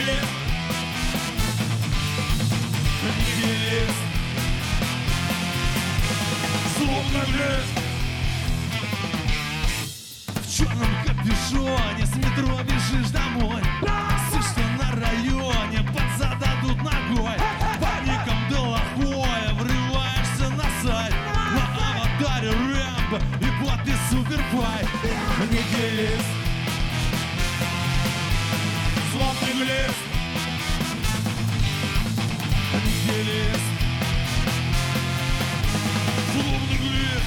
лист, нигилист, злобный лист. В черном капюшоне с метро бежишь домой. Все, что на районе, подзададут ногой. Паником Делахоя врываешься на сайт. На аватаре Рэмбо и подпись Суперпай. Нигилист, злобный лист, нигилист, злобный лист.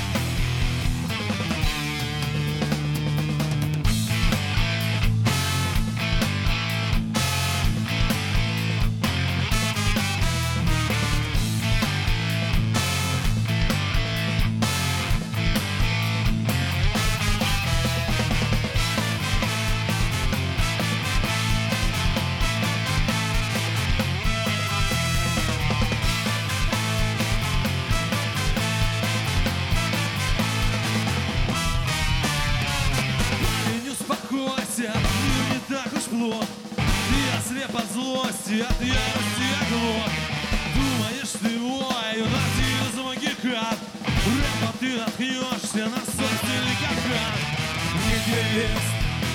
Мир не так уж плох. Я слеп от злости, от ярости оглох. Думаешь ты, ой, у нас из магикат. Рэпа ты наткнешься на солнце или кахан. Нигилист,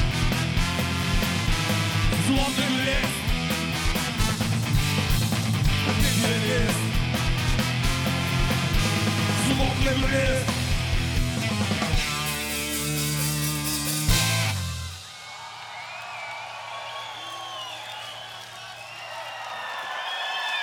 злобный лист, нигилист, злобный лист.